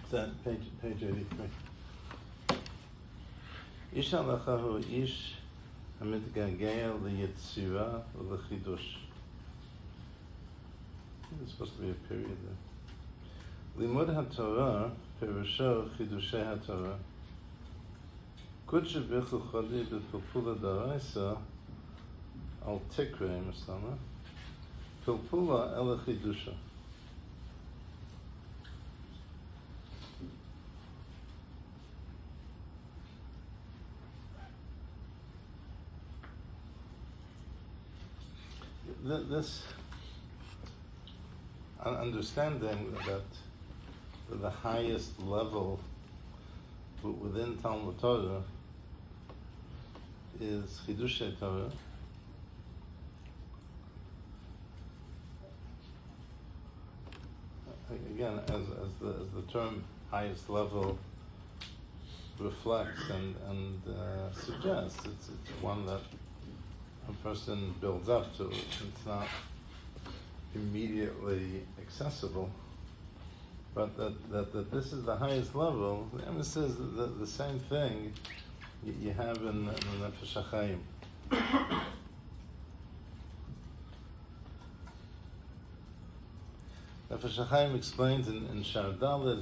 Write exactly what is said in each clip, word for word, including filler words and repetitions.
That page page eighty-three. Ish halacha hu ish hamitgagel liyitzira ulechidush. There's supposed to be a period there. Limud haTorah perusho chidushei haTorah. Kudshe bichu chadi b'pilpula daraisa al tikre mistama. Pilpula ele chidusha. This understanding that the highest level within Talmud Torah is Chidushei Torah. Again, as, as, the, as the term highest level reflects and, and uh, suggests, it's, it's one that a person builds up to. It's not immediately accessible, but that, that, that this is the highest level. The Emes says the, the same thing you, you have in, in the Nefesh HaChaim. Nefesh HaChaim explains in, in Shar Daled,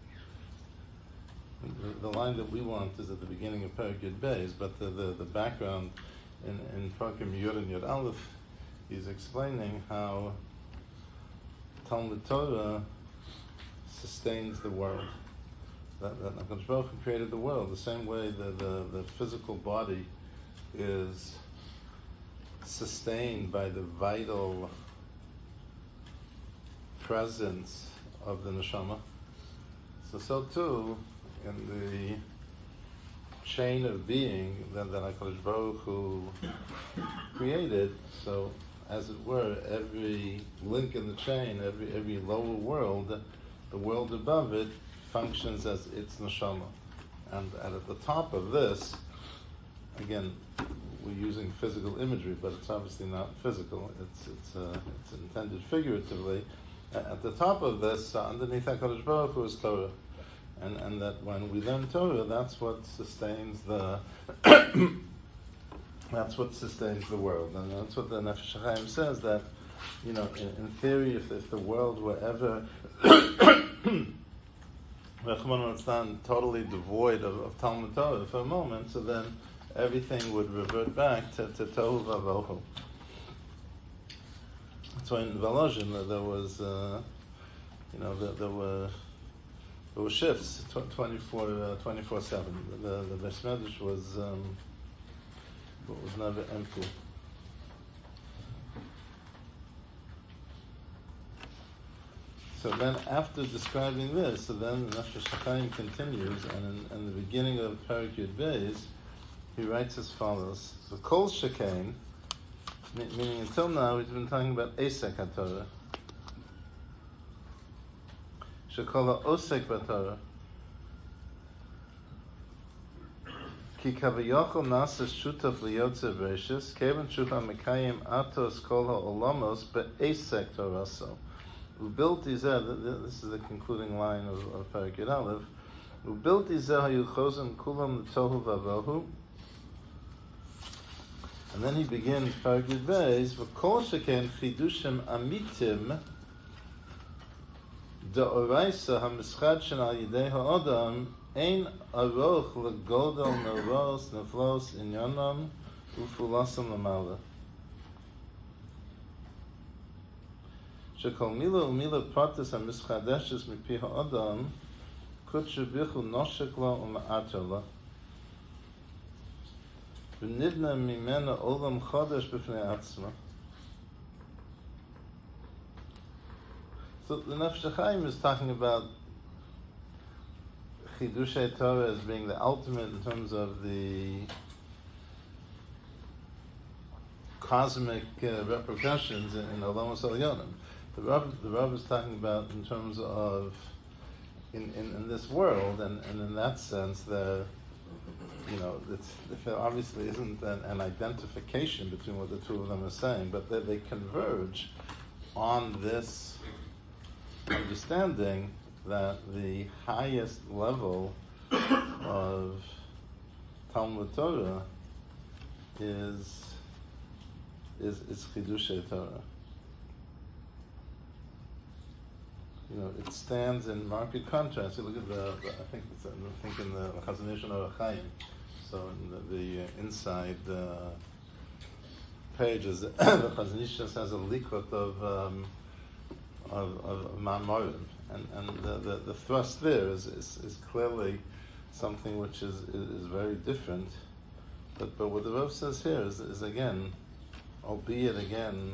the, the line that we want is at the beginning of Perek Yud Beis, but the, the, the background in, in Parakim Yud and Yud Aleph, he's explaining how Talmud Torah sustains the world. That, that HaKadosh Baruch Hu created the world the same way the, the, the physical body is sustained by the vital presence of the neshama. So, so too, in the chain of being that, that HaKadosh Baruch Hu created, so as it were, every link in the chain, every every lower world, the world above it, functions as its neshama. And, and at the top of this, again, we're using physical imagery, but it's obviously not physical. It's it's uh, it's intended figuratively. At the top of this, uh, underneath HaKadosh Baruch Hu is Torah. And and that when we learn Torah, that's what sustains the that's what sustains the world. And that's what the Nefesh HaChaim says, that, you know, in, in theory, if, if the world were ever totally devoid of, of Talmud Torah for a moment, so then everything would revert back to, to Tohu Vavohu. So in Volozhin, there was, uh, you know, there, there were there were shifts twenty-four seven. The the Beis Medrash was um, was never empty. So then, after describing this, so then the Nefesh HaChaim continues, and in, in the beginning of Perek Yud Beis, he writes as follows: "So Kol Shekain," meaning until now we've been talking about Esek HaTorah. Shekol Osek BaTorah. Ki kavayachol nasa shutaf liyotze v'reishis, kevan shucha mekayim atos kol ha'olamos be'esek toraso. Ubilti zeh, this is the concluding line of, of Perek Yud Aleph. Ubilti zeh hayu chosen kulam l'tohu v'avohu. And then he begins Perek Yud Beis, v'kol sheken chidushim amitim da'oraisa ha'mischad shen al yidei ha'odam ein aroch legodel neros neflos inyanam ufulasam lamala. Shekol mila umila pratis ha'mischadeshes mipi ha'odam kutshe bichu noshek lo u'ma'ater lo. V'nivna mimena olam chodesh b'fnei atzma. So the Nefesh HaChaim is talking about Chidushei Torah as being the ultimate in terms of the cosmic uh, repercussions in, in Olamos Elyonim. The Rav, the Rav is talking about in terms of in, in, in this world, and, and in that sense, the you know, it's, there obviously isn't an, an identification between what the two of them are saying, but they, they converge on this understanding that the highest level of Talmud Torah is is is Chidushei Torah. You know, it stands in marked contrast. You look at the, the I think it's, I think in the Chazon Ish and Orach Chaim. So in the, the uh, inside uh, pages, the Chazon Ish just has a likut of um, of, of Ma'amorim, and and the, the, the thrust there is, is, is clearly something which is, is, is very different. But but what the Rav says here is, is again, albeit again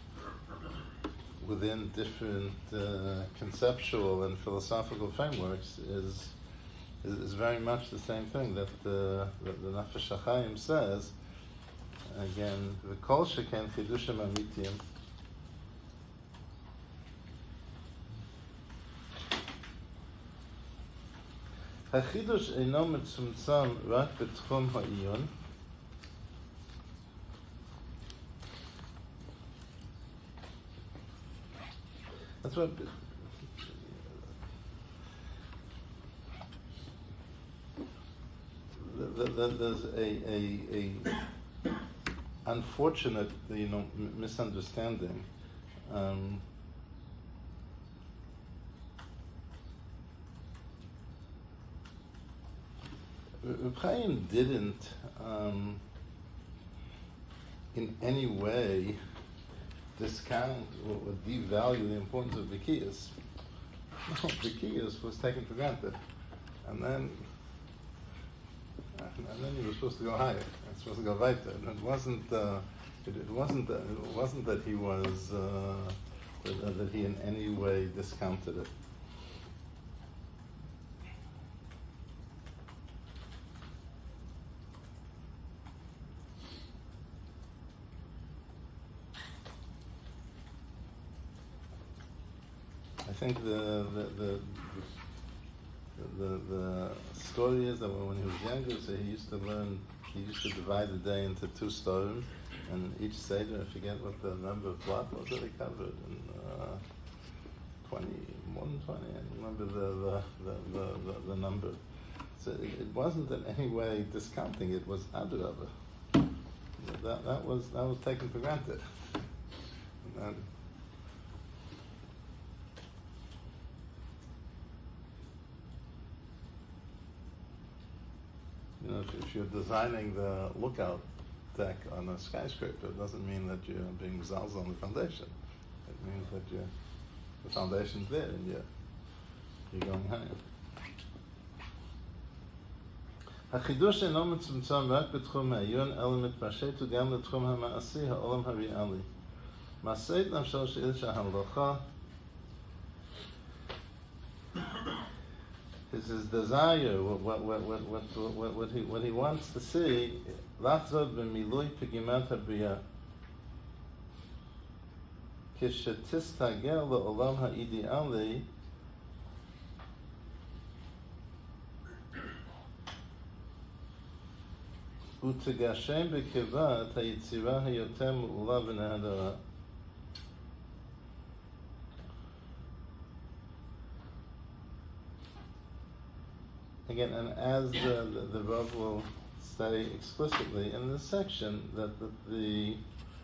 within different uh, conceptual and philosophical frameworks, is, is is very much the same thing that uh, that the Nefesh HaChaim says. Again, the Kol Sheken Chidushim Amitiyim. Hachidush eino mitzumtzam rak betchum ha'iyun. That's what. The, the, there's a, a, a unfortunate, you know, m- misunderstanding. Um, Reb Chaim didn't, um, in any way, discount or, or devalue the importance of Bikiyas. No, Bikiyas was taken for granted, and then, and then he was supposed to go higher. He was supposed to go weiter. And it wasn't. Uh, it, it wasn't. Uh, it wasn't that he was. Uh, that, that he in any way discounted it. I think the the the, the the story is that when he was younger, so he used to learn. He used to divide the day into two stories, and each seder, I forget what the number of blot was that he covered, and uh, twenty, more than twenty. I don't remember the the, the, the, the number. So it, it wasn't in any way discounting. It was adrabah. That that was that was taken for granted. And, You know, if, if you're designing the lookout deck on a skyscraper, it doesn't mean that you're being zalz on the foundation. It means that you're, the foundation's there and you're, you're going higher. החידוש אינו מצומצם רק בתחום העיון, אלא מתפשט גם לתחום המעשי, העולם הריאלי. מעשית נפשו של איש ההלכה, is his desire, what what what what what what, what he what he wants to see. Lachzod b'milui pegimat habriya. Kishetistagel le'olam ha'ideali. Utegashem b'kiva et hayitzira hayoter me'ula v'nehadara. Again, and as the, the, the Rav will say explicitly in this section, that the the,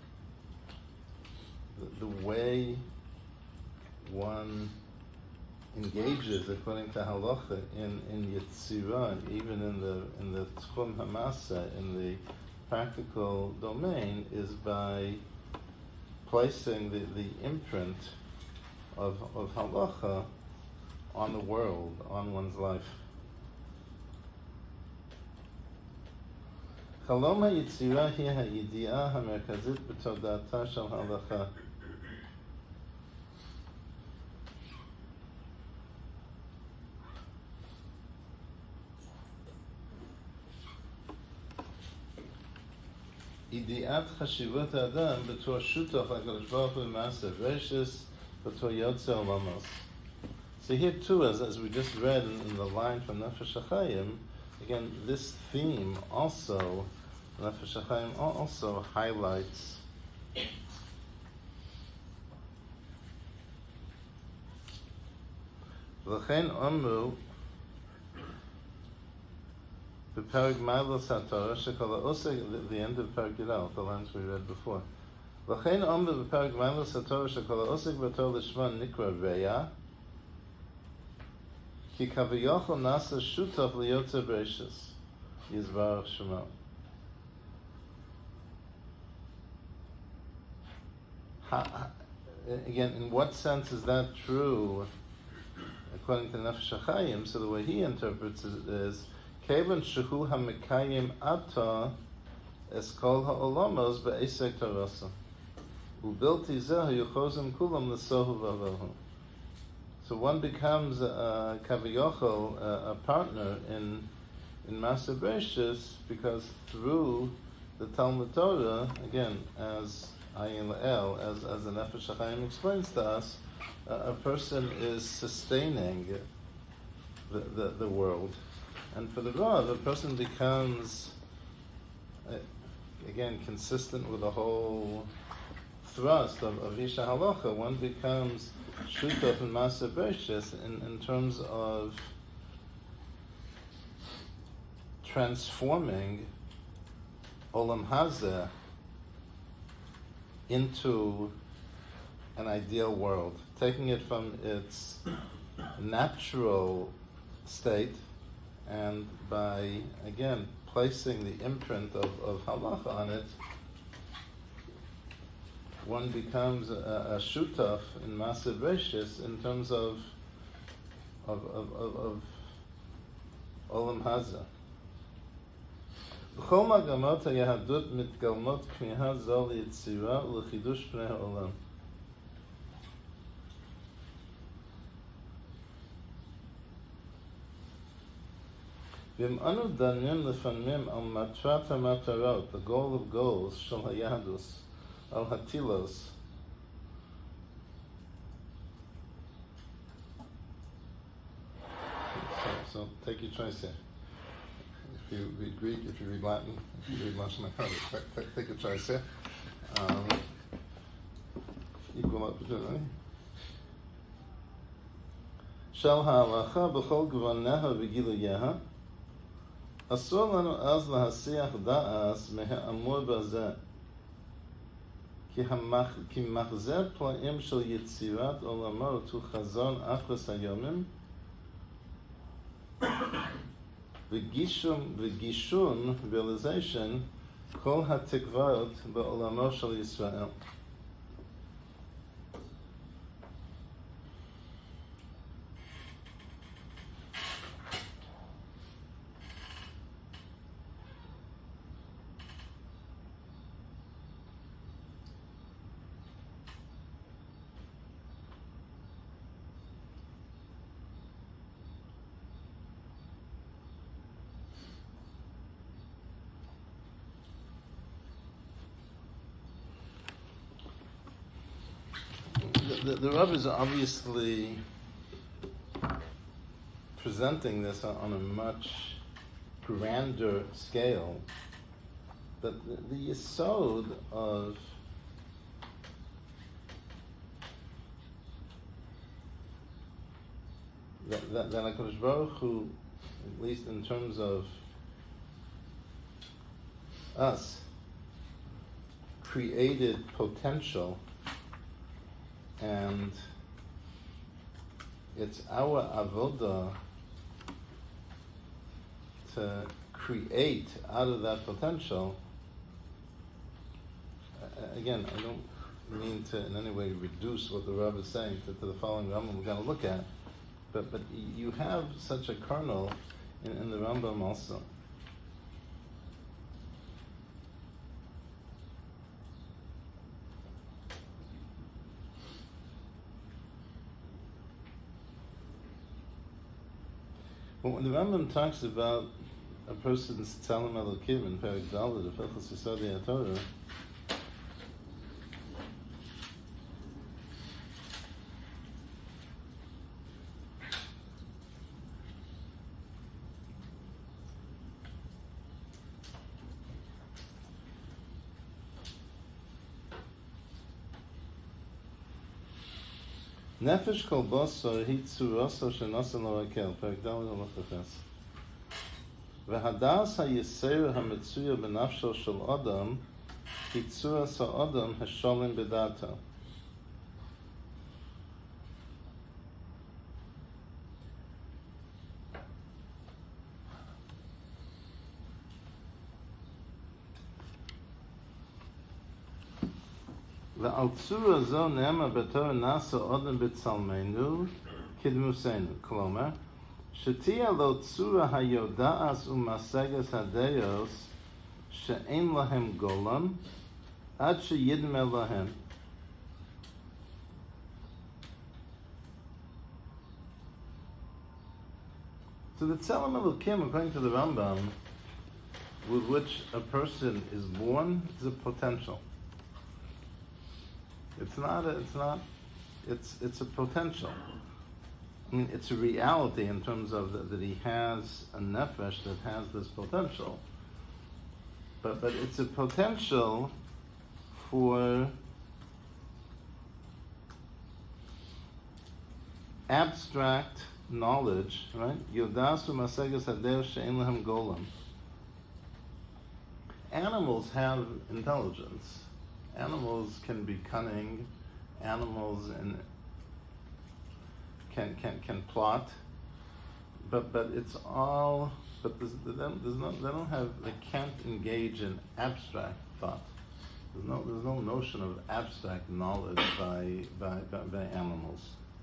the, the way one engages according to halacha in in Yetzirah, even in the in the Tchum Hamasa, in the practical domain, is by placing the, the imprint of of halacha on the world, on one's life. חלום היצירה היא הידיעה המרכזית בתודעתה של ההלכה. ידיעת חשיבות האדם בתור שותף לקדוש ברוך הוא במעשה רשס בתור יוצא עולמות. So here too, as, as we just read in, in the line from Nefesh HaChaim, again, this theme also, Nefesh HaChaim also highlights V'chein omru b'perek Ma'alos HaTorah shekol ha'osek, the end of Perek Yudal, the lines we read before. V'chein omru b'perek Ma'alos HaTorah shekol ha'osek b'Torah l'shma nikra reya, ki kaviyachol nasa shutaf liyotzer bereishis, Yizbarach Shemo. Again, in what sense is that true? According to Nefesh HaChaim, so the way he interprets it is, Kevan shehu hamekayim ata es kol ha'olamos be'esek tarasa, ubilti zeh yuchozim kulam l'sohu v'avohu. So one becomes a kaviyachol, a, a partner in in Maaseh Bereishis, because through the Talmud Torah, again, as Ayin La'el, as, as the Nefesh HaChaim explains to us, uh, a person is sustaining the, the, the world. And for the Rav, a person becomes, uh, again, consistent with the whole thrust of, of Isha Halacha, one becomes Shutaf in Maaseh Bereishis in, in terms of transforming Olam Hazeh into an ideal world, taking it from its natural state, and by, again, placing the imprint of, of halacha on it, one becomes a, a shutaf in Maaseh Bereishis in terms of of of, of, of Olam Hazeh. בכל מגמות היהדות מתגלמות כמיהה זו ליצירה ולחידוש פני העולם. ואם אנו דנים לפעמים על מטרת המטרות, the goal of goals של היהדוס, על הטילוס, so, so take your choice here. If you read Greek, if you read Latin, if you read Lashon HaKodesh, take, take, take a choice here. Um, equal opportunity. Shel ha'alacha b'chol gvoneha v'giluyeha, asur lanu az lahasiach da'as me'ha'amur bazeh, ki machzer pla'im shel yitzirat olamot hu chazon achros hayomim, V'gishun, v'gishun, realization, kol ha'tikvot ba'olamo shel Yisrael. The, the Rav is obviously presenting this on a much grander scale, but the, the yesod of that, that, that HaKadosh Baruch Hu, at least in terms of us, created potential, and it's our avoda to create out of that potential. Uh, again, I don't mean to in any way reduce what the Rav is saying to, to the following Rambam we're going to look at, but but you have such a kernel in, in the Rambam also. When the Rambam talks about a person's Tzalim Elokim in Perek Dalet of Hilchos Yesodei HaTorah, Nefesh kol bosor hi tzuroso shenosan lo rakel. Perek Dalet halacha ches. V'hadas haYisera hametzuya b'nafsho shel Adam hi tzuras ha'adam hasholim b'dato. ועל צורה זו נאמר בתור נעשה אדם בצלמנו כדמוסנו. כלומר, שתהיה לו צורה היודעת ומשגת הדעות שאין להם גולם עד שידמה להם. So the Tzelem Elokim, according to the Rambam, with which a person is born, is a potential. It's not. A, it's not. It's it's a potential. I mean, it's a reality in terms of the, that he has a nefesh that has this potential. But but it's a potential for abstract knowledge, right? Yodasu maseges hader she'en lahem golam. Animals have intelligence. Animals can be cunning. Animals and can can can plot, but but it's all. But there's, there's no, they don't have. They can't engage in abstract thought. There's no there's no notion of abstract knowledge by by by, by animals.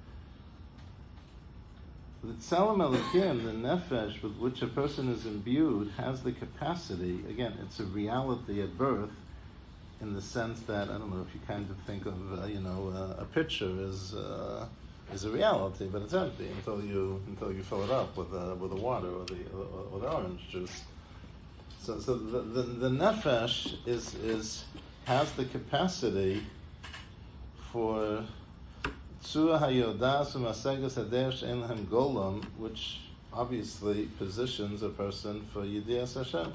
The Tzelem Elokim, the nefesh with which a person is imbued, has the capacity. Again, it's a reality at birth. In the sense that, I don't know if you kind of think of, uh, you know, uh, a pitcher is uh, is a reality, but it's empty until you until you fill it up with uh, with the water or the or, or the orange juice. So, so the, the the nefesh is is has the capacity for tzura hayodas u'masegas hader she'en lahem golam, which obviously positions a person for Yidiyas Hashem.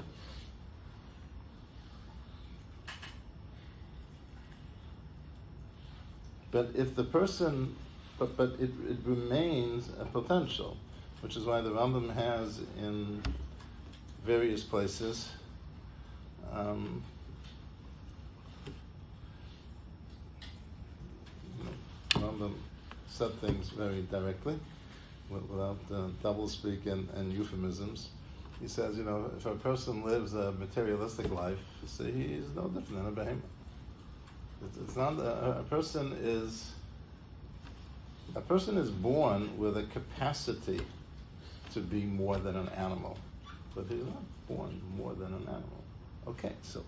But if the person, but, but it, it remains a potential, which is why the Rambam has in various places, um, you know, Rambam said things very directly, without uh, doublespeak and, and euphemisms. He says, you know, if a person lives a materialistic life, see, he's no different than a behemoth. It's not a, a person is a person is born with a capacity to be more than an animal, but he's not born more than an animal. Okay, so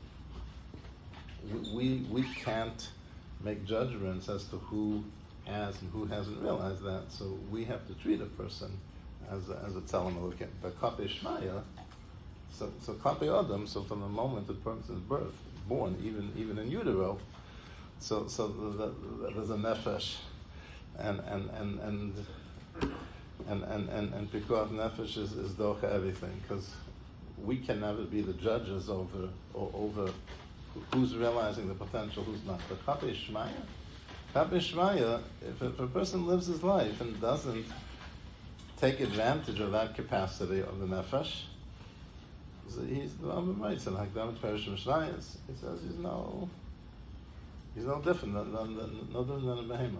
we we, we can't make judgments as to who has and who hasn't realized that. So we have to treat a person as a, as a Tzelem Elokim. But Kapei Shmaya, so so Kapei Adam. So from the moment the person is birth, born, even even in utero. So, so the, the, there's a nefesh, and and and and and and and, and pikuach nefesh is, is docha everything, because we can never be the judges over or over who's realizing the potential, who's not. But Kapei Shmaya, Kapei Shmaya, if, if a person lives his life and doesn't take advantage of that capacity of the nefesh, he's the Rambam writes in Hakdamat Perishim Shnayos. He says he's no. He's no different than, than, than, no different than a behemoth.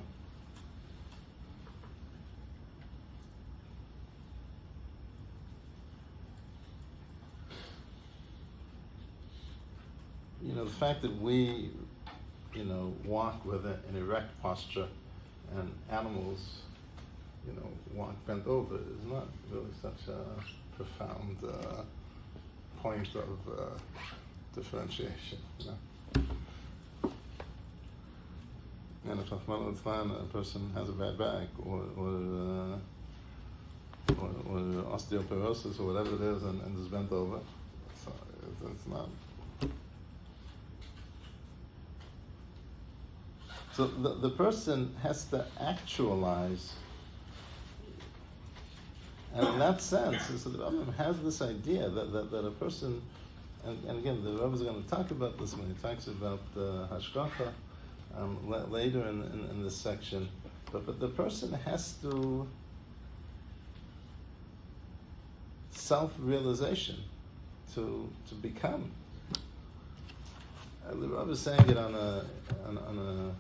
You know, the fact that we, you know, walk with an erect posture and animals, you know, walk bent over is not really such a profound uh, point of uh, differentiation. You know? And if a person has a bad back or or, uh, or, or osteoporosis or whatever it is and, and is bent over, so it's, it's not. So the, the person has to actualize, and in that sense, so the Rambam has this idea that, that, that a person, and, and again, the Rebbe is going to talk about this when he talks about uh, Hashgacha. Um, later in, in, in this section, But, but the person has to self-realization to to become. Uh, the Rav is saying it on a on, on a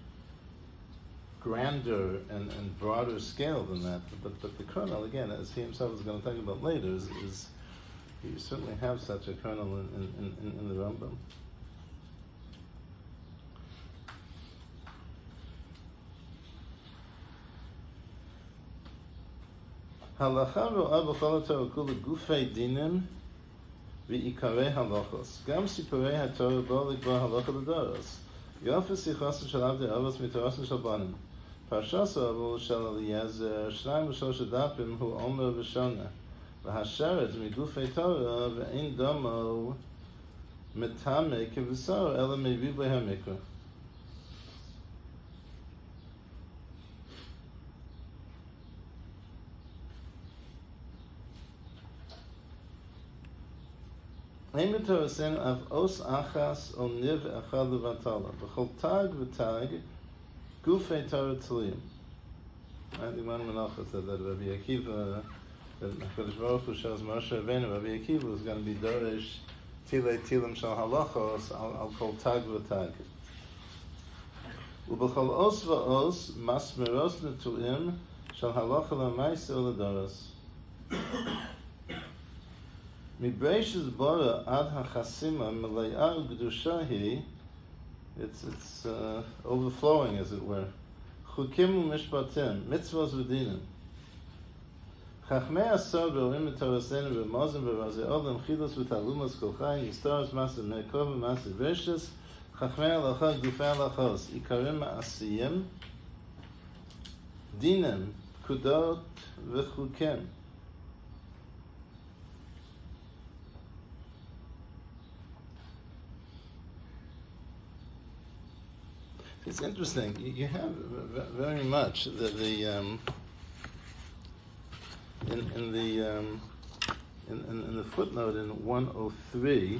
grander and, and broader scale than that. But but the kernel, again, as he himself is going to talk about later, is, is you certainly have such a kernel in, in, in, in the Rambam. Halacha ro'a b'chol haTorah kula gufei dinim v'ikarei halachos. Gam sipurei haTorah bo likba halacha l'doros. Yofes yichosin shel avdei avos mitorosin shel banim. Parshas avol shel Eliezer shnayim v'shlosh dapim hu omer v'shona. V'hasheret migufei Torah v'ein domo metame kivusar ela mevibei hamikra. Emetor sen av os achas on niv echad levatala. B'chol tag v'tag gufei Torah tzliyim. I think one Menachos said that Rabbi Akiva, that HaKadosh Baruch Hu shows Moshe Rabbeinu, Rabbi Akiva was going to be dorish tilei tilim shal halachos al kol tag v'tag. U'b'chol os v'os masmeros netuim shal halacha l'maisa u'ledoros. Mibreish's bara ad hachasima melayar gdushahi. It's it's uh, overflowing, as it were. Chukim u'mishpatim mitzvos v'dinim. Chachmei asar be'orim etorasenu b'mazim b'razei odem chilos v'talumas kol chayim yistaros maser me'kov v'maser v'rishis Chachmei halacha gufei halachos ikarim ma'asiyim dinim kudot v'chukim. It's interesting. You have very much the, the um, in in the um, in, in, in the footnote in one oh three,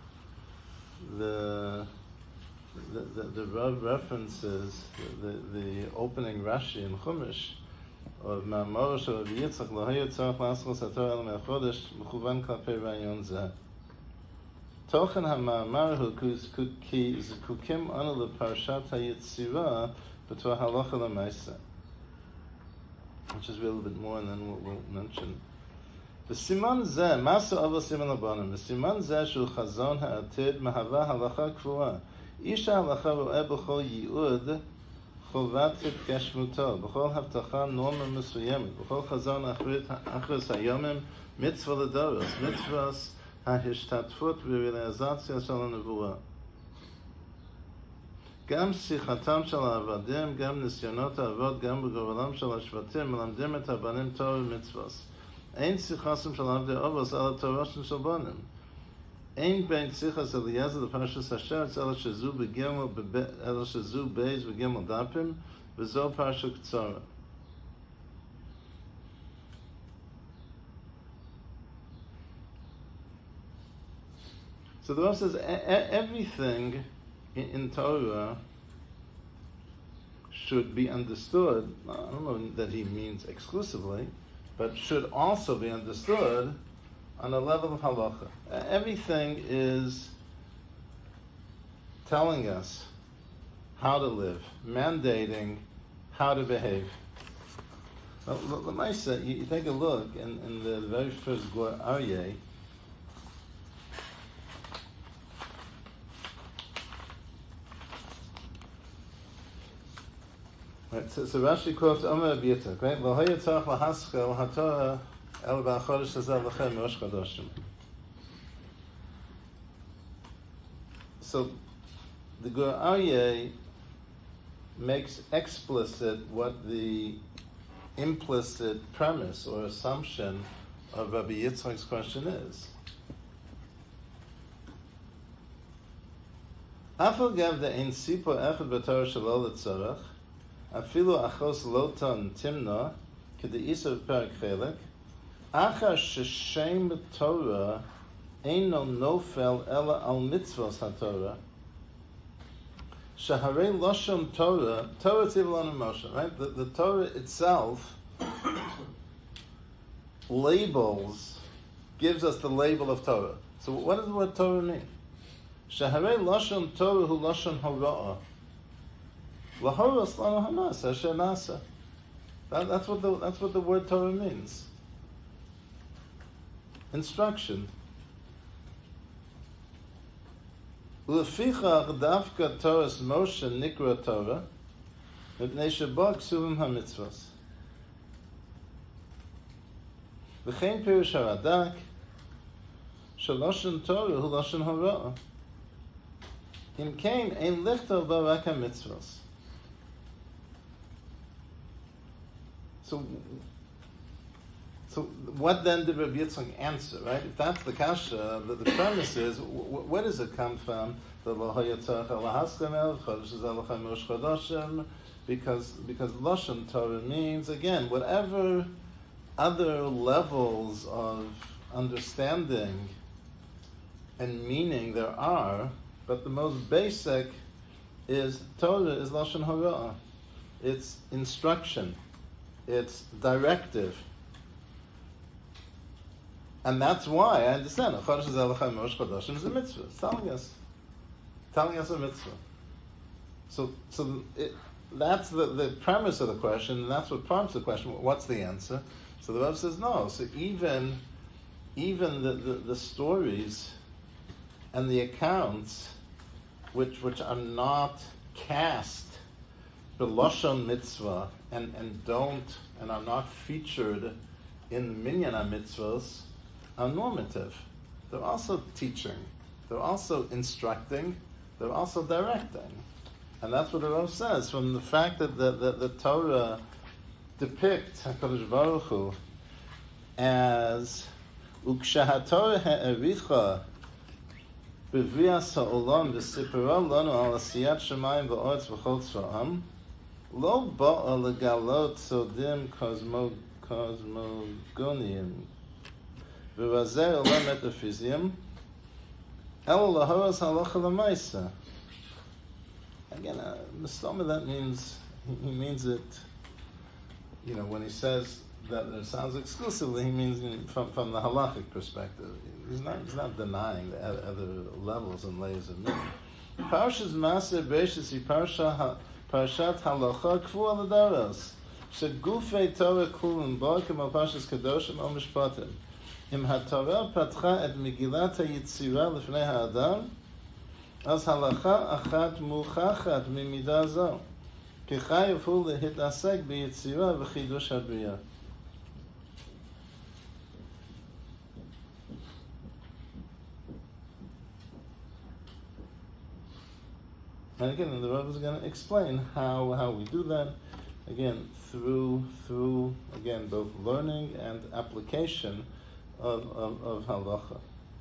the the the, the references the, the opening Rashi in Chumash of Ma'amor shel Rabbi Yitzchak L'haya tzarich la'aschos haTorah el me'chodesh mechuvan k'alpei rayon zeh. Tochen ha'ma'amar hu ki zikukim anu leparshat hayitzira b'tor halacha l'maisa, which is a little bit more, and then we'll, we'll mention. V'siman zeh masu avos siman labanim. V'siman zeh shu chazon ha'atid mahava halacha k'vua. Isha halacha ro'eh b'chol yi'ud chovat k'eshmuto b'chol havtacha norma mesuyemit b'chol chazon achris hayomim mitzvah l'doros mitzvahs ההשתתפות בריאליזציה של הנבואה. גם שיחתם של העבדים, גם ניסיונות העבוד, גם בגורלם של השבטים, מלמדים את הבנים תורה ומצוות. אין שיחסם של עבדי אובוס על התורשים של בנים. אין בין שיחס אליעזר לפרשת השרץ, אלא שזו בגימל, אלא שזו בייז בגימל דפים, וזו פרשה קצרה. So the Rav says everything in, in Torah should be understood. I don't know that he means exclusively, but should also be understood on a level of halacha. Everything is telling us how to live, mandating how to behave. L'maisa, you, you take a look in, in the very first Gur Aryeh. Right, so, so Rashi quotes Omer Rabbi Yitzchak, right? V'hoya tzarich lahaschel haTorah el ba'achodesh hazeh lachem rosh chadoshim. So the Gur Aryeh makes explicit what the implicit premise or assumption of Rabbi Yitzchak's question is. Afal gav de'ein sipo echad b'Torah shelo l'tzarech afilu achos lotan timna k'de'isa v'perak chelek achar sheshem Torah eino nofel ela al mitzvos haTorah Shaharei Lashon Torah, Torah Tivlon Moshe, right? The, the Torah itself labels, gives us the label of Torah. So what does the word Torah mean? Shaharei Lashon Torah hu Lashon Hora'ah. Lahora Slana Hamasa Asher Nasa. That's what the that's what the word Torah means. Instruction. Lefichach davka Torahs Moshe nikra Torah, mipnei sheba ksuvim hamitzvos. V'chein pirush haradak, shaloshen Torah hu loshen hara. Im kein ein lichtov ba rak hamitzvos. So, so what then did Rabbi Yitzchak answer, right? If that's the kasha, the, the premise is, wh- where does it come from? The because because Lashon Torah means, again, whatever other levels of understanding and meaning there are, but the most basic is Torah is Lashon Hara. It's instruction. It's directive. And that's why I understand. Chodesh Elachai Moshe Chodashim is a mitzvah. It's telling us. Telling us a mitzvah. So so it, that's the, the premise of the question, and that's what prompts the question. What's the answer? So the Rebbe says no. So even even the, the, the stories and the accounts which which are not cast b'lashon mitzvah and, and don't and are not featured in minyan mitzvahs are normative. They're also teaching. They're also instructing. They're also directing. And that's what the Rav says, from the fact that the, the, the Torah depicts HaKadosh Baruch Hu as Ukshahatorah ha'ericha b'vias ha'olam v'sipera lanu al asiyat shemayim v'oretz v'chol tzva'am lo ba'a legalot sodim cosmo, cosmogoniim v'razeh olam metaphysiyim el lahoras halacha l'maisa. Again, uh, Mistoma, that means, he means it, you know, when he says that it sounds exclusively, he means from, from the halachic perspective. He's not, he's not denying the other levels and layers of meaning. Parshas Maser Beishis hi parsha Parashat Halacha Kfu al Adaros Shegufei Torah Kulun Bo Kemal Parshas Kadoshim Al Mishpatim Im HaTorah Patcha Et Megillat HaYitzira Lefnei HaAdam As halacha achat muchachat mimidah zo, ki chayav hu lehitasek biyitzira v'chidush habriya. And again, the Rebbe is going to explain how how we do that. Again, through through again both learning and application of of, of halacha.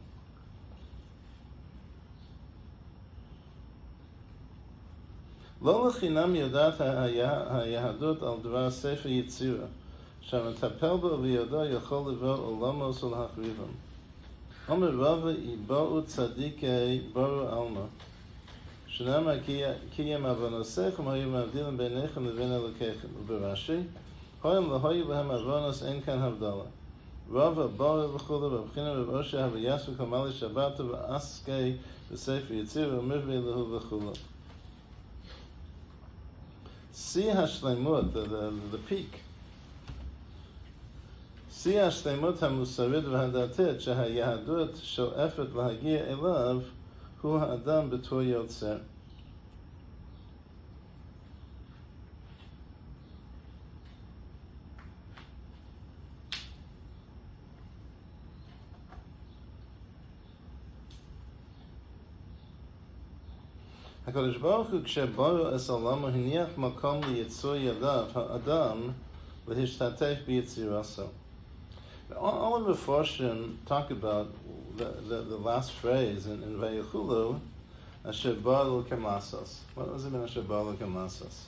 לא לחינם יודעת היהדות על דבר ספר יצירה, שהמטפל בו ויודו יכול לבוא עולמוס ולהחריבם. אומר רבא יבואו צדיקי בורו עלמא, שנאמר כי הם עוונוסיכם היו מבדילים ביניכם לבין אלוקיכם. וברש"י, הוים להויו בהם עוונוס אין כאן הבדלה. רבא בורו וכולי ובחינה רב אושר ויעש וקמלי שבתו ועסקי בספר יצירה ומביא להו וכולי. Si hashleimut, the, the, the peak. Si hashleimut hamusarid v'hadatit shehayahadut sho'efet lahagia elav hu ha'adam b'tor yotzer. HaKadosh Baruch Hu kshebaru es olamo hiniach makom liyitzur yadav ha'adam l'hishtatef b'yitziraso. All of the Mefarshim talk about the, the, the last phrase in, in Vayechulu, asher baru kemasos. What does it mean, asher baru kemasos?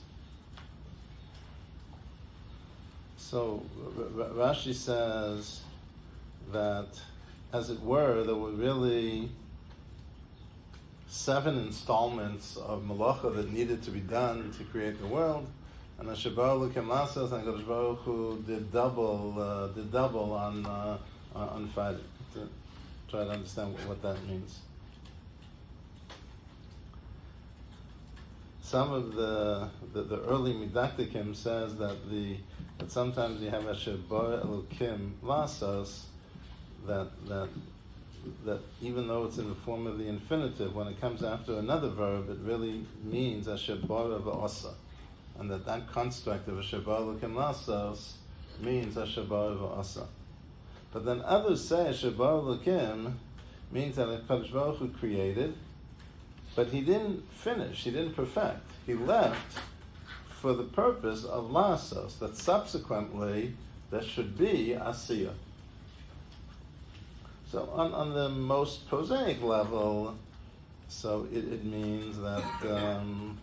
So Rashi says that, as it were, there were really seven installments of malacha that needed to be done to create the world, and Asher Bara Elokim Lasos, and HaKadosh Baruch Hu did double, uh, did double on uh, on Friday. To try to understand what, what that means. Some of the the, the early Midaktikim says that the that sometimes you have Asher Bara Elokim Lasos, that that that even though it's in the form of the infinitive, when it comes after another verb, it really means Asher Bara V'Asa, and that that construct of Asher Bara Elokim Lasos means Asher Bara V'Asa. But then others say Asher Bara Elokim means that HaKadosh Baruch Hu created, but he didn't finish, he didn't perfect. He left for the purpose of Lasos, that subsequently there should be Asiyah. So on, on the most prosaic level, so it, it means that, um,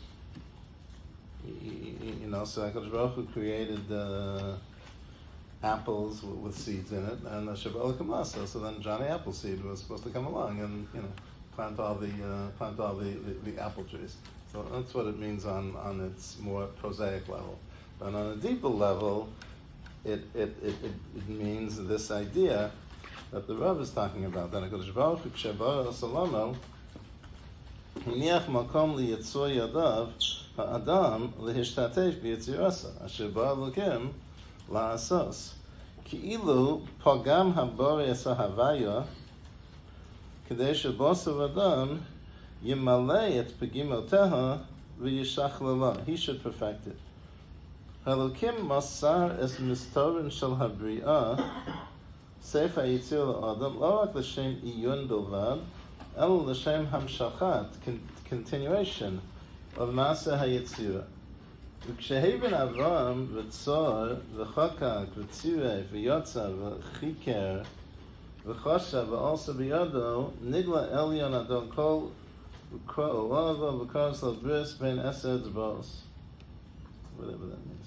you, you know, so HaKadosh Baruch Hu created uh, apples with, with seeds in it, and Asher Bara Elokim Lasos, so then Johnny Appleseed was supposed to come along and, you know, plant all the uh, plant all the, the, the apple trees. So that's what it means on, on its more prosaic level. But on a deeper level, it it, it, it, it means this idea that the Rav is talking about, that HaKadosh Baruch Hu K'shebara Osolomo hiniach makom liyitzur yadav ha'adam lehishtatef b'yitzirasa asher bara Elokim la'asos ki'ilu pogam habori esa havaya kedei shebosar adam yimalei et pegimoteha v'yishach lala. He should perfect it. Elokim masar es mistorin shel habri'ah Sefer Yitzir L'Adam, lo rak l'shem iyun bilvad, el l'shem hamshachat, continuation of Maaseh HaYitzira. V'ksheheben Avram v'tzor v'chakak v'tzireh v'yotza v'chiker v'chosha v'alsa b'yado nigla elyon adon kol v'kro olava v'kros l'bris ben esed bos. Whatever that means.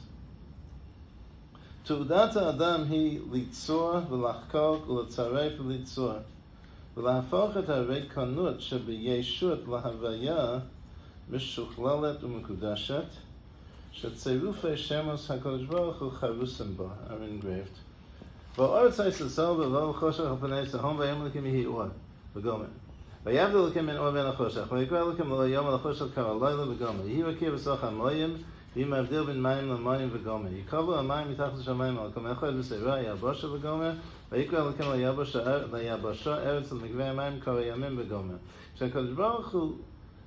Tu'udata Adam hi litzor v'lachkok u'letzaref litzor v'lahafach et ha'reikonut sheb'yeshut lahavaya mishuchlalet u'mekudashet shetzerufei shemos HaKadosh Baruch Hu charusim ba are engraved. V'oretz ha'yisrael v'vo choshech ha'panei sahom v'yom l'kim yihi or v'gomer v'yavdu l'kim min or ben ha'choshech v'yikra l'kim lo yom ha'choshech kar ha'layla v'gomer yihi v'kir v'soch ha'moyim ואם ההבדל בין מים למים וגומר. יקבלו המים מתחת לשמיים על כל אחד וסביבה יבשה וגומר, ויקרא אלוקים ליבשה ארץ למקווה המים כל הימים וגומר. כשהקדוש ברוך הוא,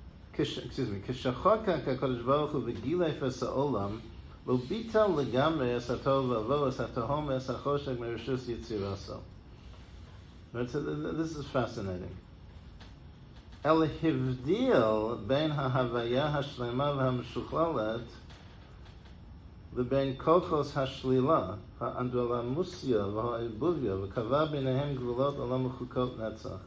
כשחוקק הקדוש ברוך הוא וגילה אפס העולם, לא ביטל לגמרי את הטוב והבוא, את התהום ואת החושך מרשוס יצירתו. This is fascinating. אל הבדיל בין ההוויה השלמה והמשוכללת לבין כוחוס השלילה, האנדרלמוסיה והעיבוביה, וקבע ביניהם גבולות עולם וחוקות נצח.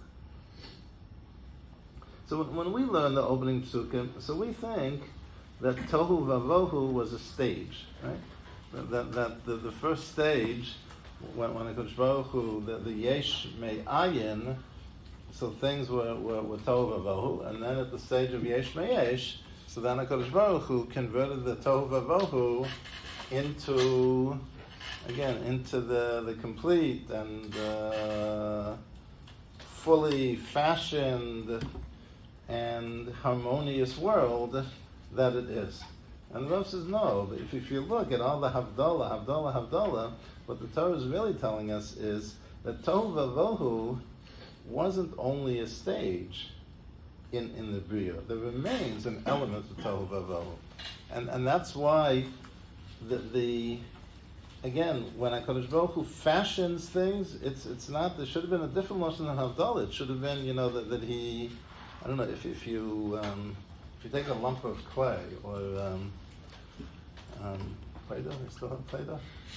So when we learn the opening psukim, so we think that Tohu Vavohu was a stage, right? That, that the, the first stage, when, when HaKadosh Baruch Hu, the, the Yesh Me'ayin, so things were, were, were Tohu Vavohu, and then at the stage of Yesh Me'esh, so then HaKadosh Baruch Hu converted the Tohu Vavohu into, again, into the, the complete and uh, fully fashioned and harmonious world that it is. And the Rav says, no, if, if you look at all the Havdalah, Havdalah, Havdalah, what the Torah is really telling us is that Tohu Vavohu wasn't only a stage in, in the Bria. There remains an element of Tohu Vavohu. And and that's why the, the again, when HaKadosh Baruch Hu fashions things, it's it's not, there should have been a different motion than Havdalah. It should have been, you know, that, that he, I don't know, if, if you um, if you take a lump of clay, or um, um, Play-Doh, you still have Play-Doh?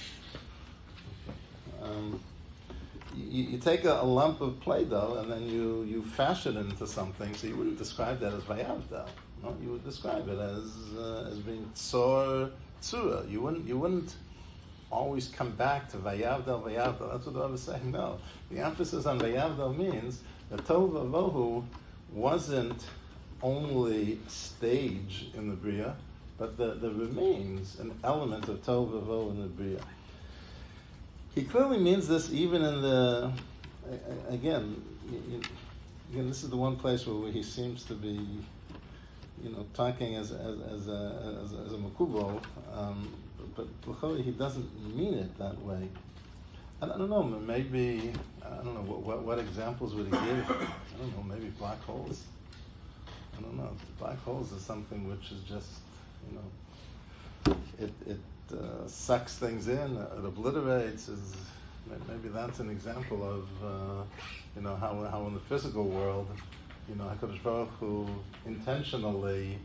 Okay. Um, You, you take a, a lump of Play-Doh and then you, you fashion it into something, so you wouldn't describe that as Vayavdal. No? You would describe it as uh, as being Tzor Tzura. You wouldn't you wouldn't always come back to Vayavdal, Vayavdal. That's what the Rav is saying. No. The emphasis on Vayavdal means that Tohu Vavohu wasn't only stage in the Bria, but there the remains an element of Tohu Vavohu in the Bria. He clearly means this even in the, again, again, this is the one place where he seems to be, you know, talking as as as a as, as a makubal, um, but he doesn't mean it that way. I don't know. Maybe I don't know what, what what examples would he give. I don't know. Maybe black holes. I don't know. Black holes is something which is just, you know, it it uh, sucks things in. It obliterates. Is maybe that's an example of uh, you know how how in the physical world, you know, HaKadosh Baruch Hu intentionally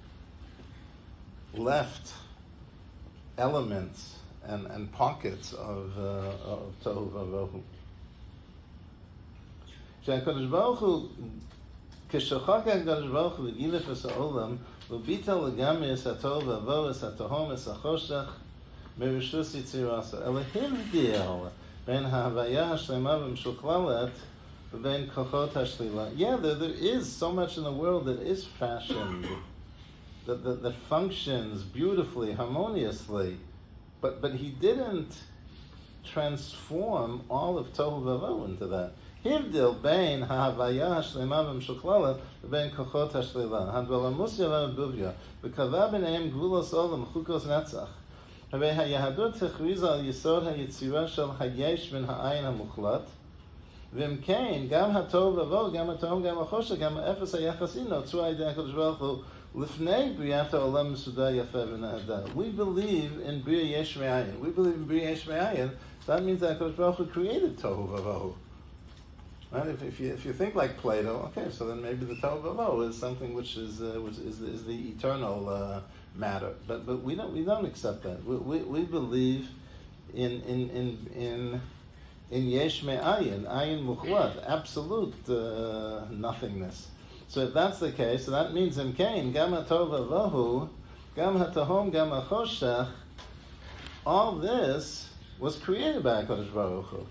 left elements and, and pockets of uh, of Tohu Vavohu. HaKadosh Baruch Hu, K'shachak HaKadosh Baruch Hu v'gilef es ha'olam v'bital l'gami es ha'tohu v'avohu es ha'tohom es ha'choshech merishus yitzirasa el hivdil ben ha'havaya ha'shlema v'mshuklalet v'ben kochot ha'shlila. Yeah, there, there is so much in the world that is fashioned, that, that, that functions beautifully, harmoniously, but but he didn't transform all of Tohu Vavohu into that. Hivdil bein ha'havaya ha'shlema v'mshuklalet v'ben kochot ha'shlila hadvalamus yalav buvya v'kava b'neim gvulos olam chukos netzach havei ha'yahadut techriz al yisod ha'yitzira shel hayesh min ha'ayin ha'muchlat v'im kein gam ha'tohu vavohu gam ha'tohom gam ha'choshech gam ha'efes ha'yachasi notzu ha'idei HaKadosh Baruch Hu lifnei briyat ha'olam mesudar yafeh v'nehadar. We believe in Bria Yesh Me'ayin. We believe in Bria Yesh Me'ayin. That means that HaKadosh Baruch Hu created Tohu Vavohu. Right? If, if you if you think like Plato, okay, so then maybe the Tohu Vavohu is something which is uh, which is, is the eternal uh, matter. But but we don't we don't accept that. We we, we believe in in in in in Yesh Me'ayin, Ayin Muchlat, absolute uh, nothingness. So if that's the case, so that means in Cain, Gam HaTohu Vavohu, Gam HaTohom, Gam HaChoshech, all this was created by HaKadosh Baruch Hu.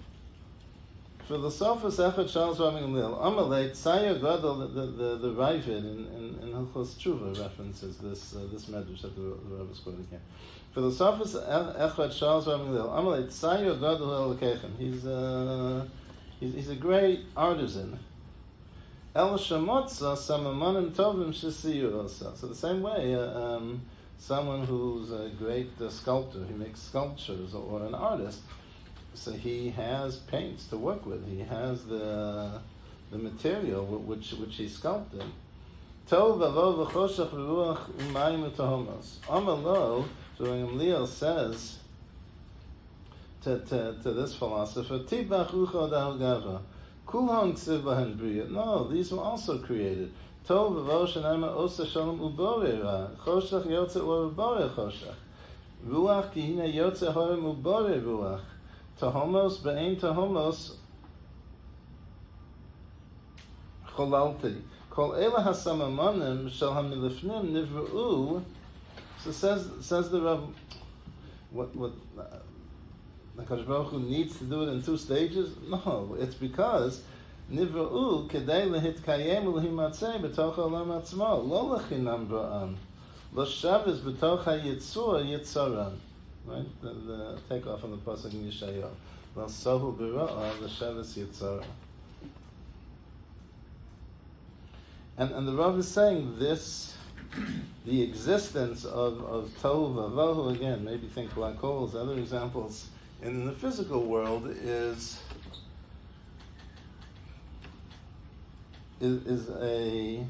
Philosophus Echad Charles Rabin Gamliel, Amalek Tzayir Gadol, the the the Ravid in in, in Hilchos Tshuva references this uh, this medrash that the, the Rebbe is quoting here. Philosophus Echad Charles Rabin Gamliel, Amalek Tzayir Gadol Elokechem. He's uh he's he's a great artisan. El Shemotza Samamonim Tovim Shesiyu Osa. So the same way, uh, um, someone who's a great uh, sculptor, he makes sculptures, or, or an artist. So he has paints to work with. He has the the material which which he sculpted. Tov v'avo v'choshech v'ruach u'mayim u'tohomos. Amalo, so Gamliel says to, to to this philosopher, Tibach ucho da'ogava. Kulhang ksiv b'hen b'riyah. No, these were also created. Tov v'avo shenema osa shalom u'borei choshech yotze u'borei choshech. Ruach ki hine yotze horem u'borei ruach. Tahomos be'ein tahomos cholalti. Kol ela hasamamonim shel hamilifnim nivru'u. So says says the Rav, what what uh, HaKadosh Baruch Hu needs to do it in two stages? No, it's because nivru'u kedei lehitkayem u'lehimatzei b'toch ha'olam atzmo lo lechinam bra'an lo shavis b'toch ha'yitzur yitzaran. Right? The, the takeoff on the pasuk in Yeshayahu. Well, sohu b'ra'ah l'shavas yitzara. And and the Rav is saying this, the existence of of Tohu Vavohu, again, maybe think black holes, other examples in the physical world is is, is a.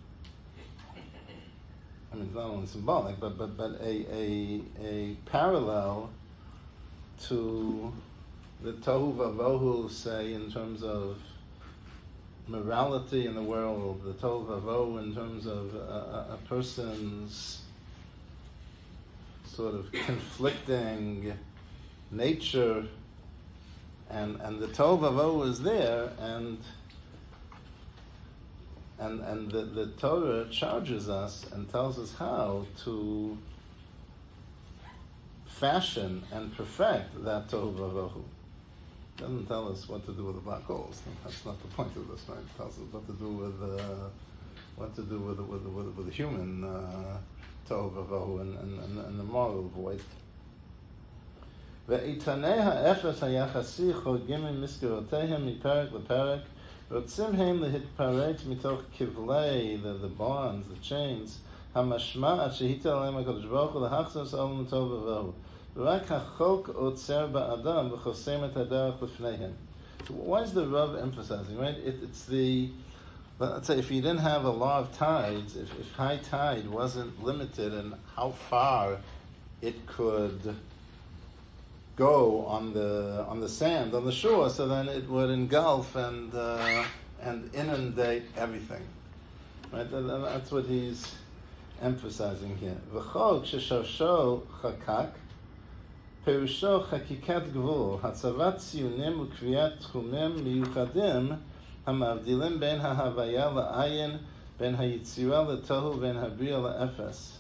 I mean, it's not only symbolic, but but but a a a parallel to the Tohu Vavohu, say, in terms of morality in the world, the Tohu Vavohu in terms of a, a, a person's sort of conflicting nature, and and the Tohu Vavohu is there, and. And and the, the Torah charges us and tells us how to fashion and perfect that Tohu Vavohu. doesn't tell us what to do with the black holes. That's not the point of this, right? It tells us what to do with uh, what to do with with with, with the human uh, tohu vavohu and, and, and, and the moral void. ואיתני האפס היחסי חורגים ממסגרותיהם מפרק לפרק רוצים הם להתפרק מתוך כבלי, the, the bonds, the chains, המשמעת שהיטל עליהם הקדוש ברוך הוא להחזיר את העולם לטוב ובוהו. ורק החוק עוצר באדם וחוסם את הדרך לפניהם. So why is the Rav emphasizing, right? It, it's the, let's say if you didn't have a law of tides, if, if high tide wasn't limited in how far it could go on the on the sand, on the shore, so then it would engulf and uh, and inundate everything. Right? And that's what he's emphasizing here. V'chok sheshosho chakak, perusho chakikat gvul, hatzavat tziyunim ukviyat tchumim miyuchadim, hamavdilim ben hahavaya la'ayin, ben hayitzira letohu, ben habriya la'efes.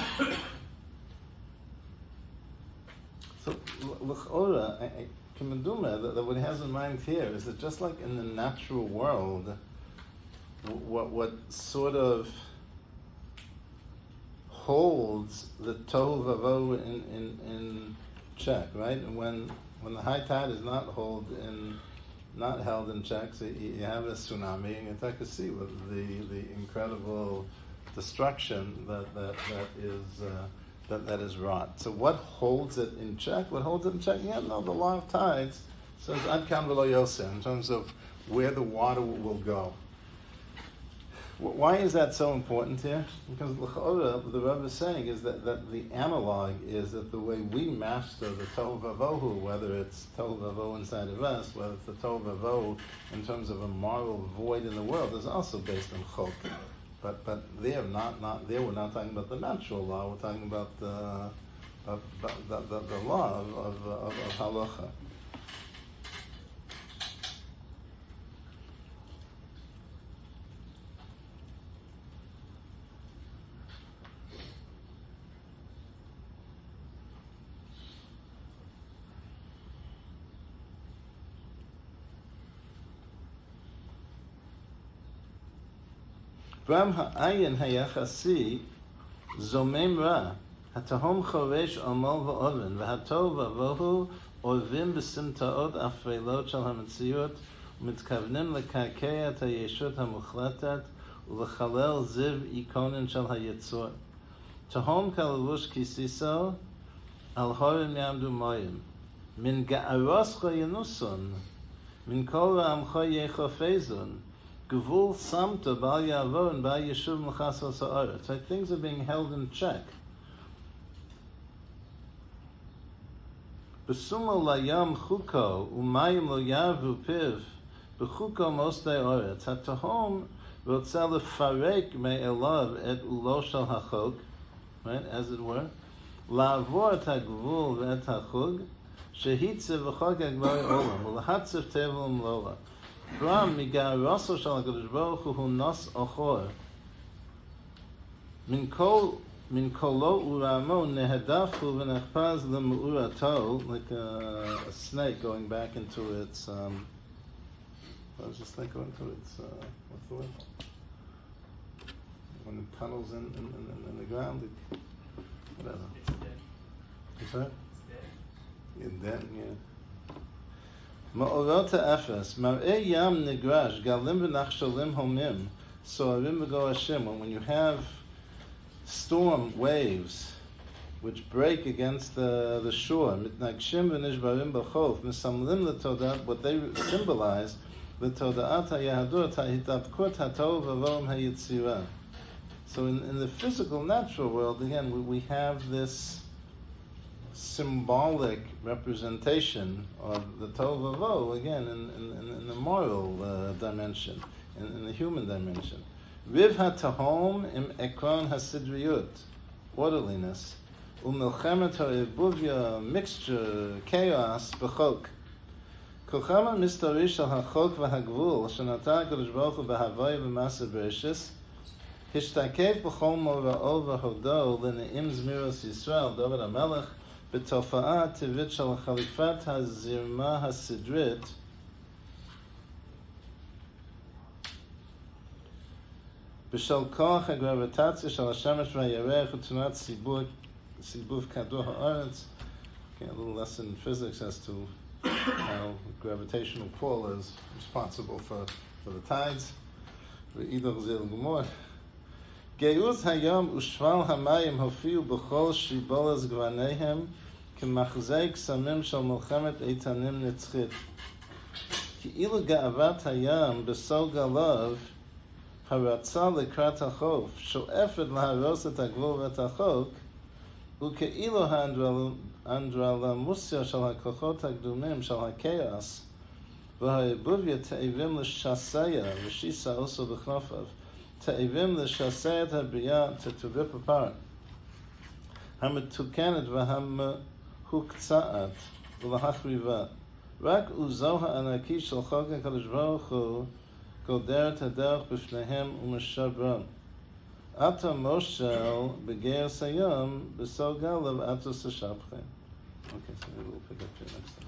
So, l'chora, Kimanduma, that what he has in mind here is that just like in the natural world, what what sort of holds the tohu vavohu in, in, in check, right? And when when the high tide is not hold in, not held in check, so you, you have a tsunami, and you can see with the the incredible destruction that that that is. Uh, That, that is wrought. So what holds it in check? What holds it in check? Yeah, no, the law of tides says ad kan v'lo yoseh in terms of where the water will go. Why is that so important here? Because l'chora, the Rebbe is saying is that, that the analog is that the way we master the tohu vavohu, whether it's tohu vavohu inside of us, whether it's the tohu vavohu in terms of a moral void in the world, is also based on chok. But but there not not there we're not talking about the natural law. We're talking about the the, the, the, the law of of, of, of halacha. Bram ha'ayin hayachasi zomem ra hatahom choresh omol va'oven v'hatov v'avohu orvim b'simtaot afreilot shal ha'metziot u'mitkavnim l'kakei at ha'yeshut ha'muchletet u'lechalel ziv ikonin shal ha'yetzor tahom kalavush kisiso al horim yamdu moyim min ga'aroscha yenuson min kol ra'amcha yechofezun Gevul samta bal yavo and bal yeshuv l'chasal sa'aret. So things are being held in check. B'sumo layam chuko u'mayim lo yavu piv b'chuko mostei oret. Hatahom rotzah lefarek me'elav et ulo shal hachog, right, as it were. La'avor et ha'gvul ve'et hachug shehitze v'chog ha'gvoi olam u'lahatzev tevel umlola. Bram migar raso shal HaKadosh Baruch Hu nas achor min kol min kolo uramo nehadafu v'nechpaz lemu'urato, like a, a snake going back into its um what does the snake go into its uh, what's the word when it tunnels in in, in, in the ground, it, whatever It's dead. What's that? It's dead. Yeah, dead, yeah. Ma'orota efes, mar'e yam negrash, galim v'nachshalim homim, so'arim v'go Hashem. When you have storm waves which break against the, the shore, mitnagshim v'nishbarim b'chof, misamlim l'todat, what they symbolize, l'toda'at ha'yahadut ha'hitavkut ha'tov v'vom ha'yitzira. So in, in the physical, natural world, again, we, we have this symbolic representation of the tohu vavohu, again, in, in, in the moral uh, dimension, in, in the human dimension. Riv ha-tahom im ekron ha-sidriyut, orderliness, umilchemet ha-ibuvya, mixture, chaos, b'chok. Kochama mistari shal ha-chok v'ha-gvul, shenata HaKadosh Baruch Hu b'havaya v'masa bereshis, hishtakef b'chol mora'o v'hodo l'ne'im zmiros Yisrael, David HaMelech, בתופעה הטבעית של חליפת הזרמה הסדרית, בשל כוח הגרביטציה של השמש והירח ותנועת סיבוב, סיבוב כדור הארץ. Okay, a little lesson in physics as to how gravitational pull is responsible for, for the tides. ואידך זה לגמור. גאות היום ושפל המים הופיעו בכל שיבולת גווניהם כמחזי קסמים של מלחמת איתנים נצחית. כאילו גאוות הים בסוג הלב הרצה לקראת החוף, שואפת להרוס את הגבול ואת החוק, וכאילו האנדרלמוסיה של הכוחות הקדומים של הכאוס, והערבוביה תאבים לשסע ושיסה עושו בכנפיו, תאבים לשסע את הבריאה to rip apart, המתוקנת והמהוקצעת ולהחריבה. רק עוזו הענקי של חוק הקדוש ברוך הוא גודר את הדרך בפניהם ומשברם. עתה מושל בגרס היום בסוג הלב עתה סשבכם. Okay, so maybe we'll pick up here next time.